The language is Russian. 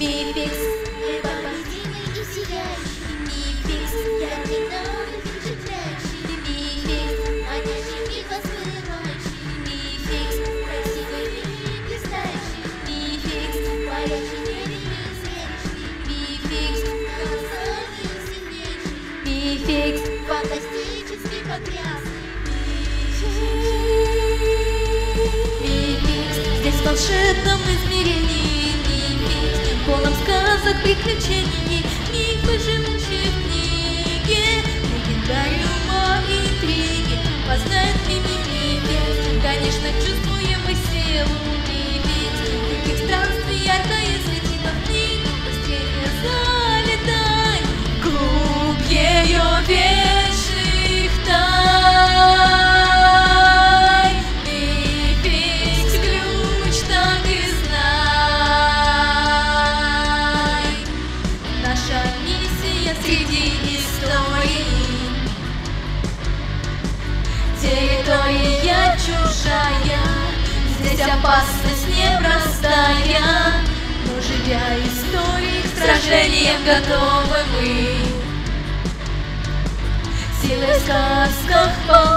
Мификс, непобедимый и сияющий. Мификс, яркий, новый, впечатляющий. Мификс, манящий, миг воспрымающий. Мификс, красивый, милый, блистающий. Мификс, парящий, невинный, зрелищный. Мификс, колоссальный, сильнейший. Мификс, фантастический, потрясный. Мификс, здесь в волшебном измерении. Мификс, полном сказок, приключений. Мифы, живущие в книге, легендариума и интриги. Познает мификс, конечно, чувствуемый силу. Мификс, диких странствий, яркое светило в книгу. Быстрее залетай вглубь ее вечных тайн. Мификс, ключ, так и знай. Наша миссия среди историй. Территория чужая, здесь опасность непростая. Но живя историей, к сражениям готовы мы. Силой в сказках